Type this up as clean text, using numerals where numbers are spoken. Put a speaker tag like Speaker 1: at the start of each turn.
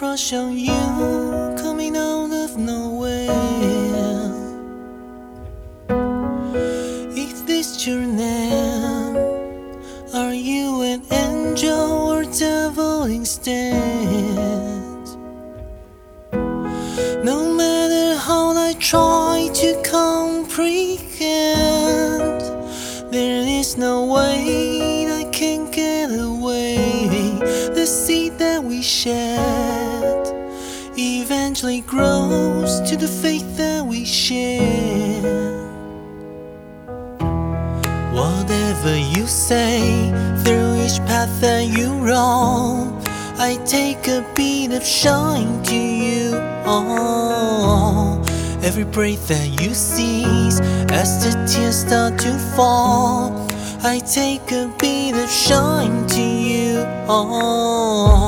Speaker 1: crush on you coming out of nowhere. Is this your name? Are you an angel or devil instead? No matter how I try to comprehend, there is no way I can get away. The seed that we shed eventually grows to the faith that we share. Whatever you say, through each path that you roam, I take a bead of shine to you. Oh, every breath that you seize, as the tears start to fall, I take a bead of shine to you. Oh.